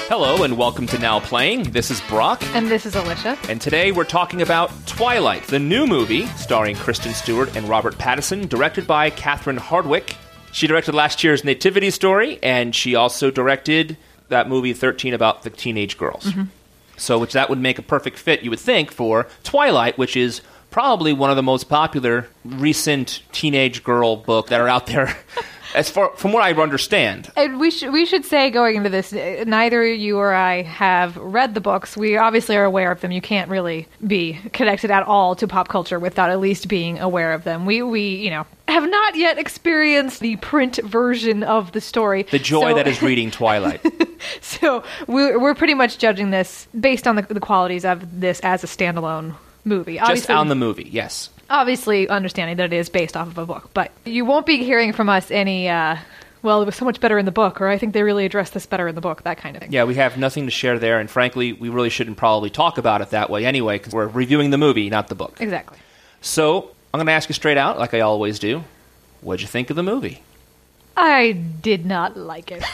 Hello and welcome to Now Playing. This is Brock. And this is Alicia. And today we're talking about Twilight, the new movie starring Kristen Stewart and Robert Pattinson, directed by Catherine Hardwicke. She directed last year's Nativity Story, and she also directed that movie 13 about the teenage girls. Mm-hmm. So which that would make a perfect fit, you would think, for Twilight, which is probably one of the most popular recent teenage girl book that are out there. As far from what I understand. And we should say going into this, neither you or I have read the books. We obviously are aware of them. You can't really be connected at all to pop culture without at least being aware of them. We have not yet experienced the print version of the story. The joy that is reading Twilight. So we're pretty much judging this based on the qualities of this as a standalone movie. Obviously, just on the movie, yes. Obviously, understanding that it is based off of a book. But you won't be hearing from us any, well, it was so much better in the book, or I think they really addressed this better in the book, that kind of thing. Yeah, we have nothing to share there, and frankly, we really shouldn't probably talk about it that way anyway, because we're reviewing the movie, not the book. Exactly. So, I'm going to ask you straight out, like I always do, what'd you think of the movie? I did not like it.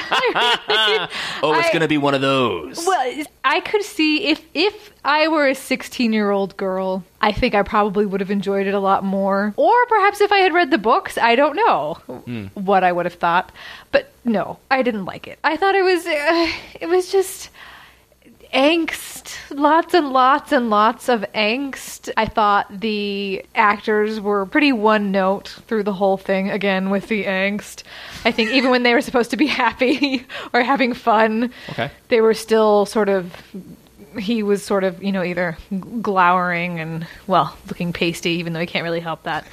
It's going to be one of those. Well, I could see if I were a 16-year-old girl, I think I probably would have enjoyed it a lot more. Or perhaps if I had read the books, I don't know what I would have thought. But no, I didn't like it. I thought it was just angst, lots and lots and lots of angst. I thought the actors were pretty one note through the whole thing, again with the angst. I think even when they were supposed to be happy or having fun, they were still he was either glowering and, well, looking pasty, even though he can't really help that.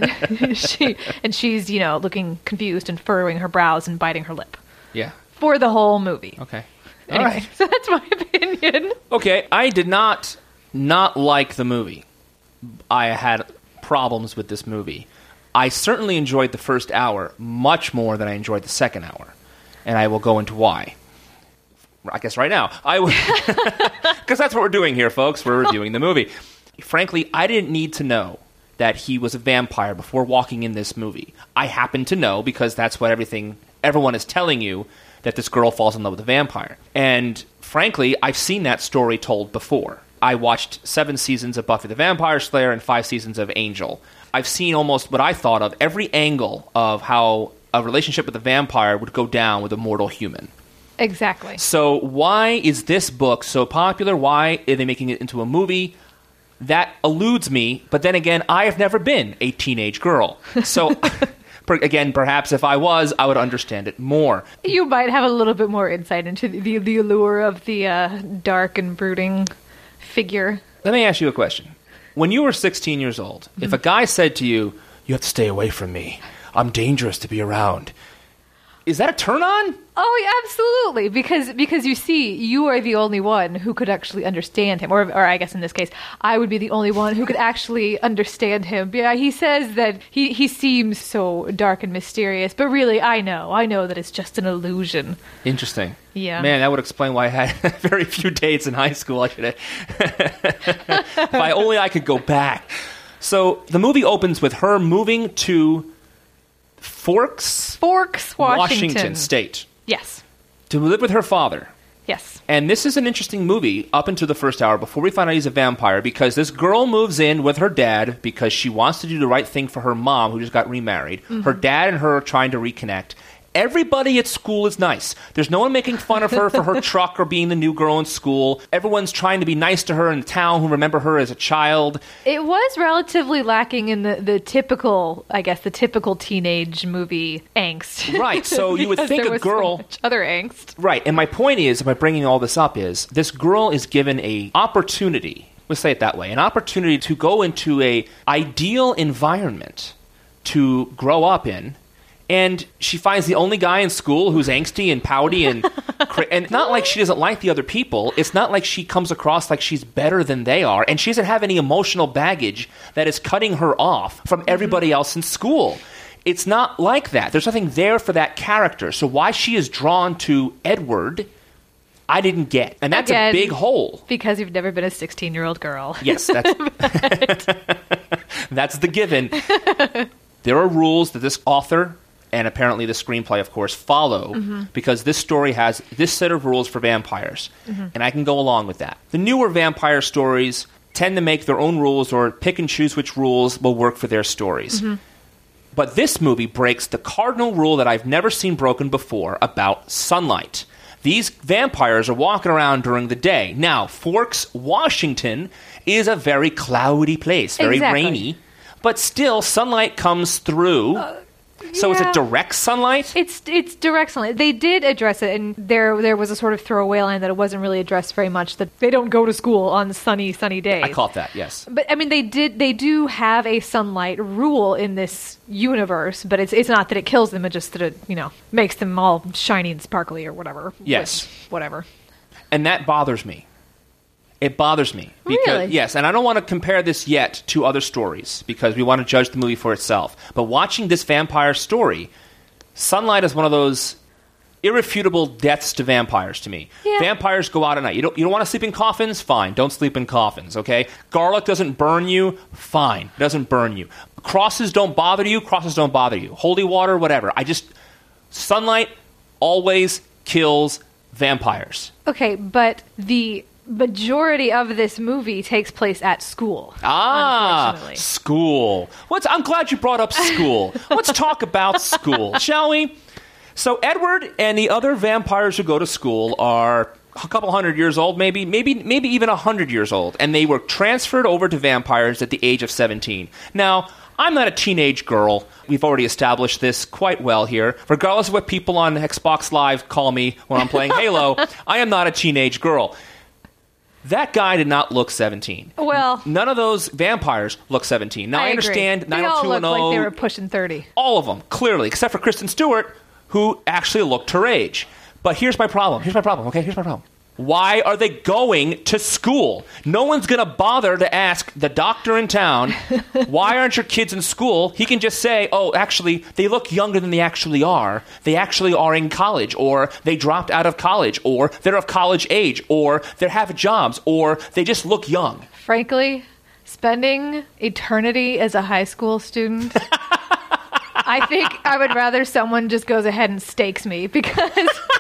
And she's, looking confused and furrowing her brows and biting her lip. Yeah. For the whole movie. Okay. Anyway, all right. So that's my opinion. Okay, I did not like the movie. I had problems with this movie. I certainly enjoyed the first hour much more than I enjoyed the second hour. And I will go into why. I guess right now. Because that's what we're doing here, folks. We're reviewing the movie. Frankly, I didn't need to know that he was a vampire before walking in this movie. I happen to know because that's what everyone is telling you, that this girl falls in love with a vampire. And frankly, I've seen that story told before. I watched 7 seasons of Buffy the Vampire Slayer and 5 seasons of Angel. I've seen almost what I thought of every angle of how a relationship with a vampire would go down with a mortal human. Exactly. So why is this book so popular? Why are they making it into a movie? That eludes me, but then again, I have never been a teenage girl. So... Again, perhaps if I was, I would understand it more. You might have a little bit more insight into the allure of the dark and brooding figure. Let me ask you a question. When you were 16 years old, if a guy said to you, "You have to stay away from me. I'm dangerous to be around," is that a turn-on? Oh, yeah, absolutely. Because you see, you are the only one who could actually understand him. Or I guess in this case, I would be the only one who could actually understand him. Yeah, he says that he seems so dark and mysterious, but really, I know that it's just an illusion. Interesting. Yeah. Man, that would explain why I had very few dates in high school. If I could go back. So the movie opens with her moving to Forks, Washington State. Yes. To live with her father. Yes. And this is an interesting movie up until the first hour before we find out he's a vampire, because this girl moves in with her dad because she wants to do the right thing for her mom, who just got remarried. Mm-hmm. Her dad and her are trying to reconnect. Everybody at school is nice. There's no one making fun of her for her truck or being the new girl in school. Everyone's trying to be nice to her in the town who remember her as a child. It was relatively lacking in the typical, I guess, the typical teenage movie angst. Right, so you would think a girl... So much other angst. Right, and my point is, by bringing all this up, is this girl is given a opportunity, let's say it that way, an opportunity to go into a ideal environment to grow up in. And she finds the only guy in school who's angsty and pouty and not like she doesn't like the other people. It's not like she comes across like she's better than they are. And she doesn't have any emotional baggage that is cutting her off from everybody else in school. It's not like that. There's nothing there for that character. So why she is drawn to Edward, I didn't get. And that's a big hole. Because you've never been a 16-year-old girl. Yes, that's the given. There are rules that this author and apparently the screenplay, of course, follow, because this story has this set of rules for vampires, and I can go along with that. The newer vampire stories tend to make their own rules or pick and choose which rules will work for their stories. But this movie breaks the cardinal rule that I've never seen broken before about sunlight. These vampires are walking around during the day. Now, Forks, Washington is a very cloudy place, very rainy, but still sunlight comes through. So is it direct sunlight? It's direct sunlight. They did address it, and there was a sort of throwaway line that it wasn't really addressed very much, that they don't go to school on sunny days. I caught that, yes. But I mean, they do have a sunlight rule in this universe, but it's not that it kills them, it's just that it, makes them all shiny and sparkly or whatever. Yes. Whatever. And that bothers me. It bothers me. Because, really? Yes, and I don't want to compare this yet to other stories, because we want to judge the movie for itself. But watching this vampire story, sunlight is one of those irrefutable deaths to vampires to me. Yeah. Vampires go out at night. You don't want to sleep in coffins? Fine. Don't sleep in coffins, okay? Garlic doesn't burn you? Fine. It doesn't burn you. Crosses don't bother you? Crosses don't bother you. Holy water, whatever. Sunlight always kills vampires. Okay, but the majority of this movie takes place at school. Ah, school. I'm glad you brought up school. Let's talk about school, shall we? So Edward and the other vampires who go to school are a couple hundred years old, maybe even 100 years old, and they were transferred over to vampires at the age of 17. Now, I'm not a teenage girl. We've already established this quite well here. Regardless of what people on Xbox Live call me when I'm playing Halo, I am not a teenage girl. That guy did not look 17. Well, none of those vampires look 17. Now, I understand 90210. They all look like they were pushing 30. All of them, clearly, except for Kristen Stewart, who actually looked her age. But here's my problem. Here's my problem. Why are they going to school? No one's going to bother to ask the doctor in town, why aren't your kids in school? He can just say, oh, actually, they look younger than they actually are. They actually are in college, or they dropped out of college, or they're of college age, or they have jobs, or they just look young. Frankly, spending eternity as a high school student, I think I would rather someone just goes ahead and stakes me, because...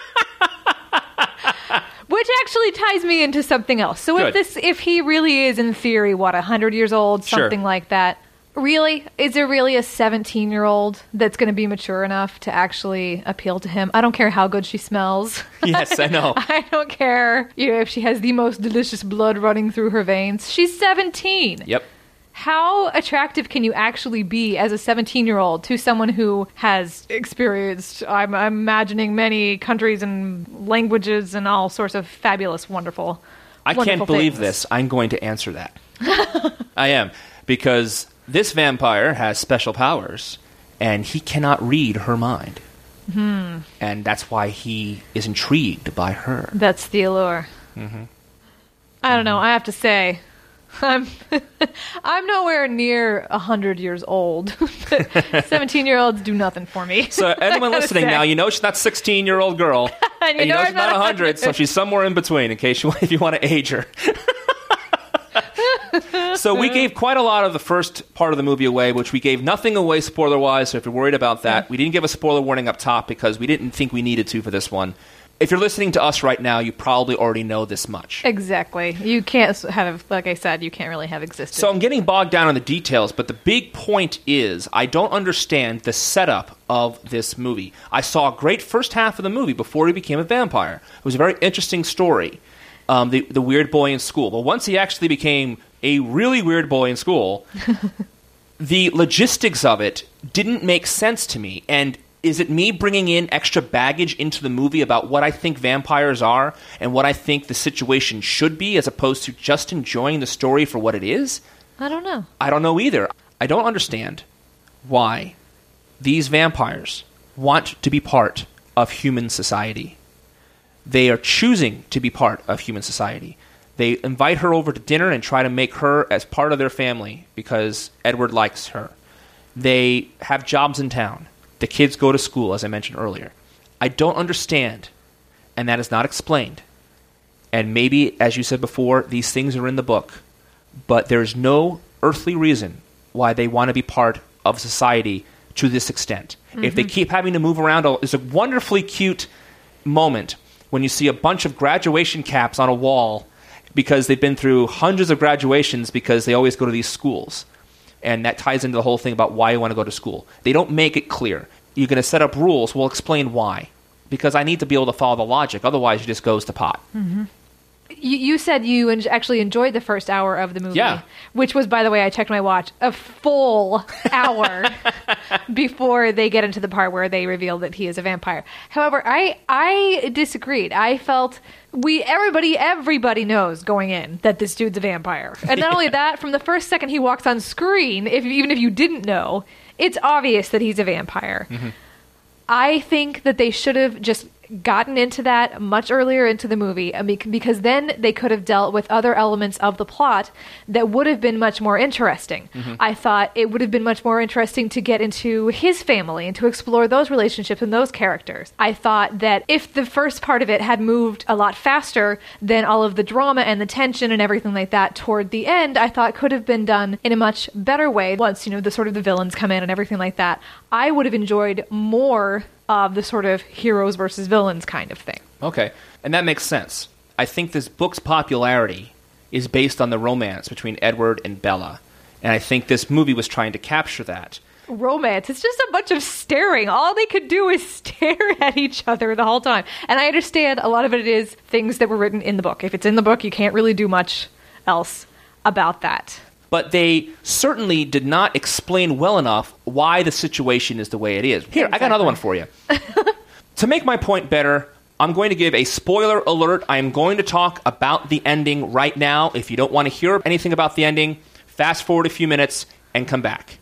Which actually ties me into something else. So if he really is, in theory, 100 years old, something like that, really? Is there really a 17-year-old that's going to be mature enough to actually appeal to him? I don't care how good she smells. Yes, I know. I don't care if she has the most delicious blood running through her veins. She's 17. Yep. How attractive can you actually be as a 17-year-old to someone who has experienced, I'm imagining, many countries and languages and all sorts of fabulous, wonderful I can't believe this. I'm going to answer that. I am. Because this vampire has special powers, and he cannot read her mind. And that's why he is intrigued by her. That's the allure. I don't know. I have to say... I'm nowhere near 100 years old. 17-year-olds do nothing for me. So anyone listening now, you know she's not 16-year-old girl. and you know she's not 100, so she's somewhere in between, in case if you want to age her. So we gave quite a lot of the first part of the movie away, which we gave nothing away spoiler-wise, so if you're worried about that, we didn't give a spoiler warning up top because we didn't think we needed to for this one. If you're listening to us right now, you probably already know this much. Exactly. You can't have, like I said, you can't really have existed. So I'm getting bogged down in the details, but the big point is I don't understand the setup of this movie. I saw a great first half of the movie before he became a vampire. It was a very interesting story, the weird boy in school. But once he actually became a really weird boy in school, the logistics of it didn't make sense to me, and is it me bringing in extra baggage into the movie about what I think vampires are and what I think the situation should be as opposed to just enjoying the story for what it is? I don't know. I don't know either. I don't understand why these vampires want to be part of human society. They are choosing to be part of human society. They invite her over to dinner and try to make her as part of their family because Edward likes her. They have jobs in town. The kids go to school, as I mentioned earlier. I don't understand, and that is not explained. And maybe, as you said before, these things are in the book, but there's no earthly reason why they want to be part of society to this extent. If they keep having to move around, there's a wonderfully cute moment when you see a bunch of graduation caps on a wall because they've been through hundreds of graduations because they always go to these schools. And that ties into the whole thing about why you want to go to school. They don't make it clear. You're going to set up rules. We'll explain why. Because I need to be able to follow the logic. Otherwise, it just goes to pot. Mm-hmm. You said you actually enjoyed the first hour of the movie. Yeah. Which was, by the way, I checked my watch, a full hour before they get into the part where they reveal that he is a vampire. However, I disagreed. I felt everybody knows going in that this dude's a vampire. And not only that, from the first second he walks on screen, even if you didn't know, it's obvious that he's a vampire. Mm-hmm. I think that they should have just gotten into that much earlier into the movie, because then they could have dealt with other elements of the plot that would have been much more interesting. Mm-hmm. I thought it would have been much more interesting to get into his family and to explore those relationships and those characters. I thought that if the first part of it had moved a lot faster, then all of the drama and the tension and everything like that toward the end, I thought could have been done in a much better way. Once, the sort of the villains come in and everything like that, I would have enjoyed more of the sort of heroes versus villains kind of thing. Okay, and that makes sense. I think this book's popularity is based on the romance between Edward and Bella, and I think this movie was trying to capture that. Romance. It's just a bunch of staring. All they could do is stare at each other the whole time. And I understand a lot of it is things that were written in the book. If it's in the book, you can't really do much else about that. But they certainly did not explain well enough why the situation is the way it is. Here, exactly. I got another one for you. To make my point better, I'm going to give a spoiler alert. I am going to talk about the ending right now. If you don't want to hear anything about the ending, fast forward a few minutes and come back.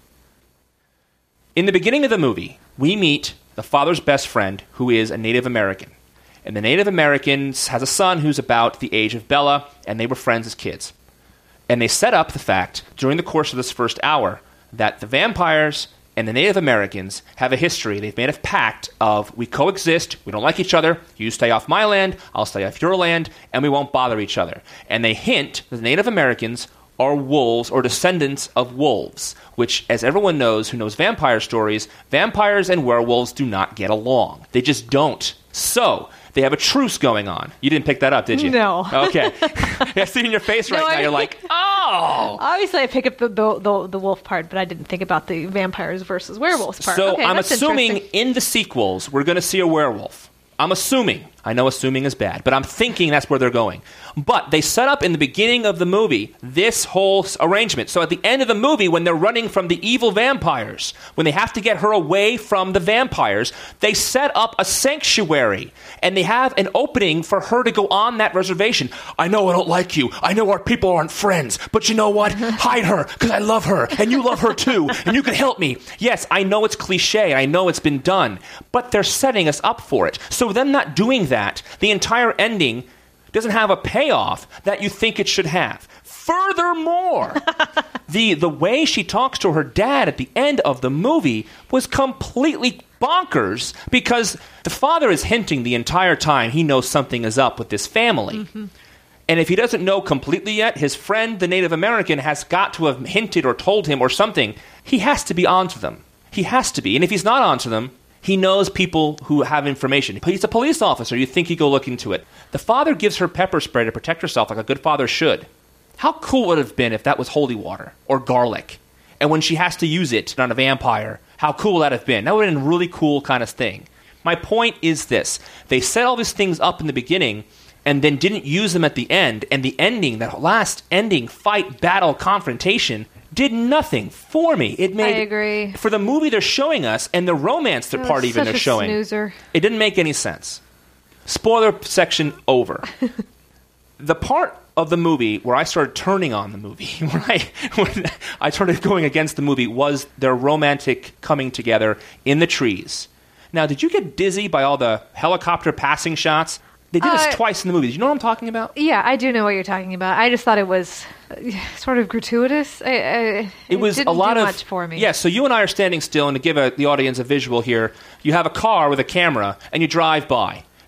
In the beginning of the movie, we meet the father's best friend, who is a Native American. And the Native American has a son who's about the age of Bella, and they were friends as kids. And they set up the fact, during the course of this first hour, that the vampires and the Native Americans have a history. They've made a pact of, we coexist, we don't like each other, you stay off my land, I'll stay off your land, and we won't bother each other. And they hint that the Native Americans are wolves or descendants of wolves, which, as everyone knows who knows vampire stories, vampires and werewolves do not get along. They just don't. So, they have a truce going on. You didn't pick that up, did you? No. Okay. I see in your face right now, you're like, oh! Obviously, I pick up the wolf part, but I didn't think about the vampires versus werewolves part. So okay, I'm assuming in the sequels, we're going to see a werewolf. I'm assuming. I know assuming is bad, but I'm thinking that's where they're going. But they set up in the beginning of the movie this whole arrangement. So at the end of the movie, when they're running from the evil vampires, when they have to get her away from the vampires, they set up a sanctuary. And they have an opening for her to go on that reservation. I know I don't like you. I know our people aren't friends. But you know what? Hide her, because I love her. And you love her too. And you can help me. Yes, I know it's cliche. I know it's been done. But they're setting us up for it. So them not doing that, the entire ending doesn't have a payoff that you think it should have. Furthermore, the way she talks to her dad at the end of the movie was completely bonkers, because the father is hinting the entire time he knows something is up with this family. Mm-hmm. And if he doesn't know completely yet, his friend, the Native American, has got to have hinted or told him or something. He has to be onto them. He has to be. And if he's not onto them, he knows people who have information. He's a police officer. You think he'd go look into it. The father gives her pepper spray to protect herself like a good father should. How cool would it have been if that was holy water or garlic? And when she has to use it on a vampire, how cool would that have been? That would have been a really cool kind of thing. My point is this. They set all these things up in the beginning and then didn't use them at the end. And the ending, that last ending fight, battle, confrontation, did nothing for me. It made, I agree. For the movie they're showing us and the romance part even they're showing, snoozer. It didn't make any sense. Spoiler section over. The part of the movie where I started turning on the movie, when I started going against the movie, was their romantic coming together in the trees. Now, did you get dizzy by all the helicopter passing shots? They did this twice in the movie. Do you know what I'm talking about? Yeah, I do know what you're talking about. I just thought it was sort of gratuitous. It was didn't a lot do of much for me. Yeah, so you and I are standing still, and to give the audience a visual here, you have a car with a camera, and you drive by.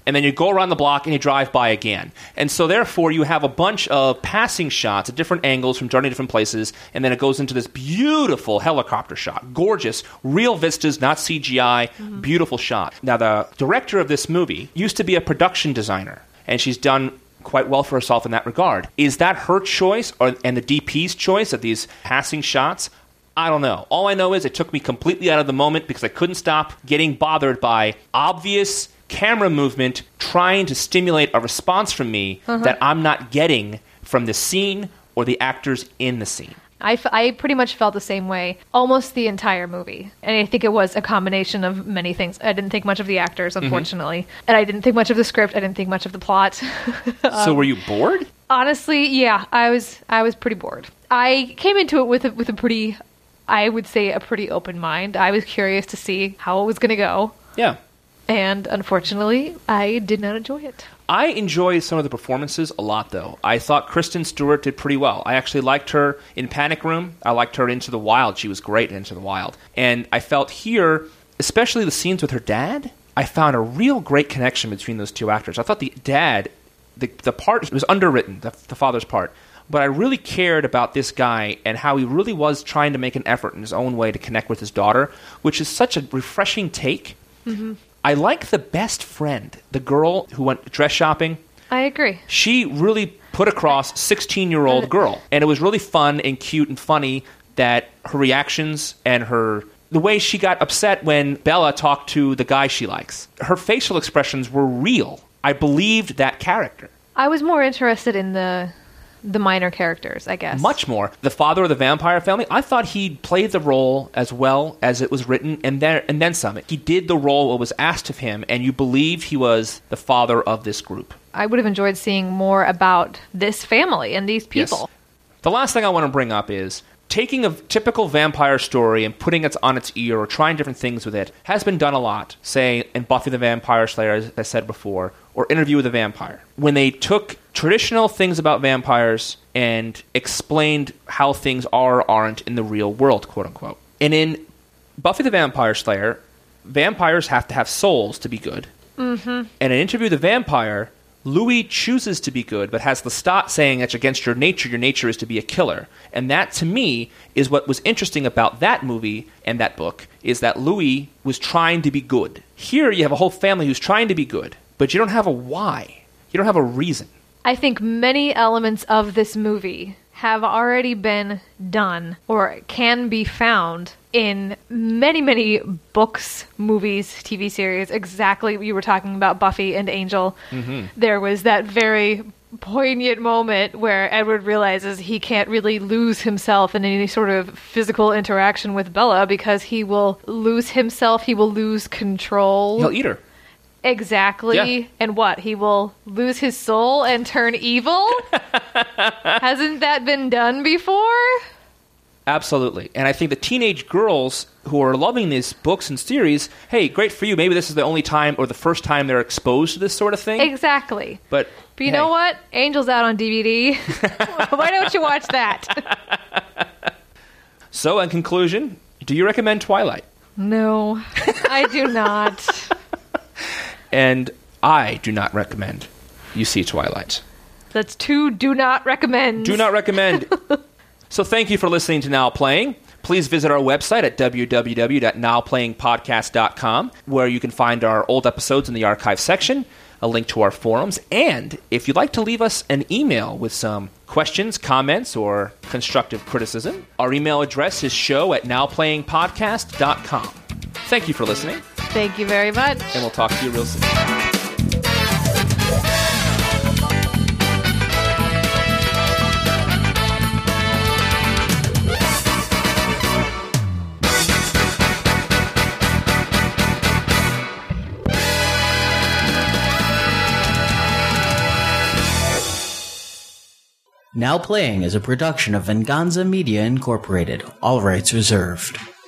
and then you go around the block and you drive by again. And so therefore you have a bunch of passing shots at different angles from different places, and then it goes into this beautiful helicopter shot. Gorgeous, real vistas, not CGI, beautiful shot. Now the director of this movie used to be a production designer, and she's done quite well for herself in that regard. Is that her choice and the DP's choice of these passing shots? I don't know. All I know is it took me completely out of the moment because I couldn't stop getting bothered by obvious camera movement trying to stimulate a response from me that I'm not getting from the scene or the actors in the scene. I pretty much felt the same way almost the entire movie. And I think it was a combination of many things. I didn't think much of the actors, unfortunately. And I didn't think much of the script. I didn't think much of the plot. So were you bored? Honestly, yeah. I was pretty bored. I came into it with a pretty, I would say, a pretty open mind. I was curious to see how it was going to go. Yeah. And unfortunately, I did not enjoy it. I enjoyed some of the performances a lot, though. I thought Kristen Stewart did pretty well. I actually liked her in Panic Room. I liked her in Into the Wild. She was great in Into the Wild. And I felt here, especially the scenes with her dad, I found a real great connection between those two actors. I thought the dad, the part was underwritten, the father's part. But I really cared about this guy and how he really was trying to make an effort in his own way to connect with his daughter, which is such a refreshing take. Mm-hmm. I like the best friend, the girl who went dress shopping. I agree. She really put across 16-year-old girl. And it was really fun and cute and funny that her reactions and the way she got upset when Bella talked to the guy she likes. Her facial expressions were real. I believed that character. I was more interested in the minor characters, I guess. Much more. The father of the vampire family, I thought he played the role as well as it was written, and then some. He did the role that was asked of him, and you believe he was the father of this group. I would have enjoyed seeing more about this family and these people. Yes. The last thing I want to bring up is taking a typical vampire story and putting it on its ear or trying different things with it has been done a lot, say in Buffy the Vampire Slayer, as I said before, or Interview with a Vampire. When they took traditional things about vampires and explained how things are or aren't in the real world, quote-unquote. And in Buffy the Vampire Slayer, vampires have to have souls to be good. Mm-hmm. And in Interview with a Vampire, Louis chooses to be good, but has Lestat saying that's against your nature is to be a killer. And that, to me, is what was interesting about that movie and that book, is that Louis was trying to be good. Here, you have a whole family who's trying to be good, but you don't have a why. You don't have a reason. I think many elements of this movie have already been done or can be found in many, many books, movies, TV series. Exactly what you were talking about, Buffy and Angel. Mm-hmm. There was that very poignant moment where Edward realizes he can't really lose himself in any sort of physical interaction with Bella because he will lose himself, he will lose control. He'll eat her. Exactly. Yeah. And what? He will lose his soul and turn evil? Hasn't that been done before? Absolutely. And I think the teenage girls who are loving these books and series, hey, great for you. Maybe this is the only time or the first time they're exposed to this sort of thing. Exactly. But you know what? Angel's out on DVD. Why don't you watch that? So, in conclusion, do you recommend Twilight? No, I do not. And I do not recommend you see Twilight. That's two do not recommend. Do not recommend. So thank you for listening to Now Playing. Please visit our website at www.nowplayingpodcast.com, where you can find our old episodes in the archive section, a link to our forums, and if you'd like to leave us an email with some questions, comments, or constructive criticism, our email address is show@nowplayingpodcast.com. Thank you for listening. Thank you very much. And we'll talk to you real soon. Now Playing is a production of Venganza Media Incorporated. All rights reserved.